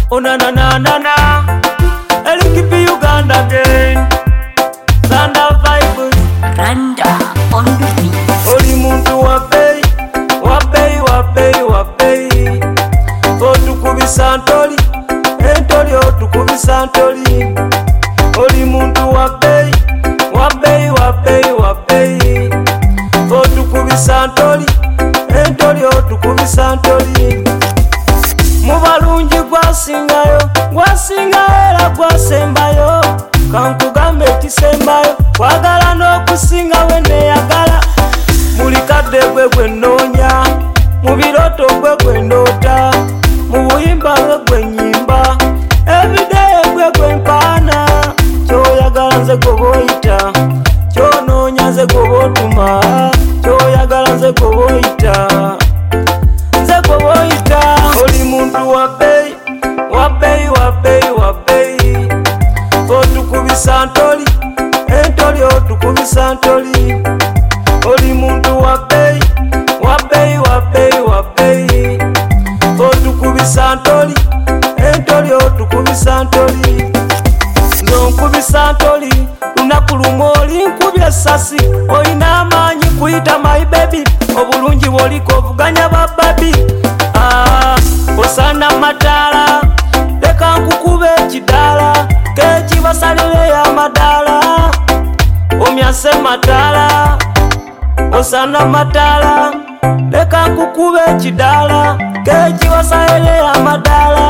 Oh na na na na na, LKP Uganda again. Thunder vibes, Randa on the beat. Oli muntu wapei, wapei, wapei, wapei. Otukubisa ntoli, entoli otukubisa ntoli. Oli muntu wapei, wapei, wapei, wapei. Otukubisa ntoli, entoli otukubisa ntoli. Mubalungi gwasingayo, gwasingayo era gwasembayo. Kankugambe kisembayo, kwagala n'okusinga we neyagala. Buli kadde gwe gwe nnoonya, mu biroto gwe gwe ndoota, mu buyimba gwe nnyimba, everyday gwe gwe mpaana. Kyoyagala nze gwe b'oyita, kyonoonya nze gwe b'otuma, kyoyagala nze gwe b'oyita, nze gwe b'oyita. Oli muntu wapei, wapei, wapei, wapei. Otukubisa ntoli, entoli otukubisa ntoli. Oli muntu wapei, wapei, wapei, wapei. Otukubisa ntoli, entoli otukubisa ntoli. Zonkubisa ntoli, lunaku lumu oli nkubye essasi. Oyina amaanyi kuyita my baby, obulungi bw'oliko ovuganya ba baby. Osana mataala, leka nkukube ekidaala, kekibasalire y'amadaala. Omyase mataala, osana mataala, leka nkukube ekidaala, kekibasalire y'amadaala.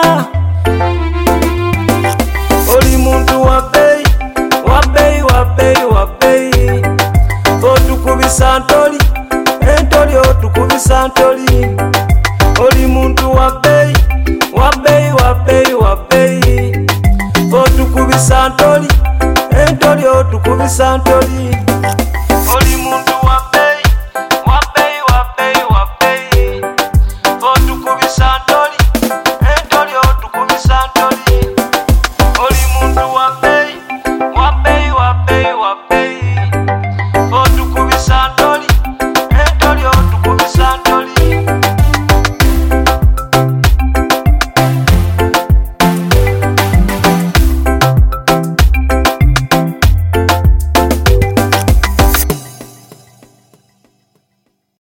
Oli muntu wapei, wapei, wapei, wapei. Otukubisa ntoli, entoli otukubisa ntoli. Oli muntu wapei, wapei, wapei, wapei. Otukubisa ntoli, entoli otukubisa ntoli.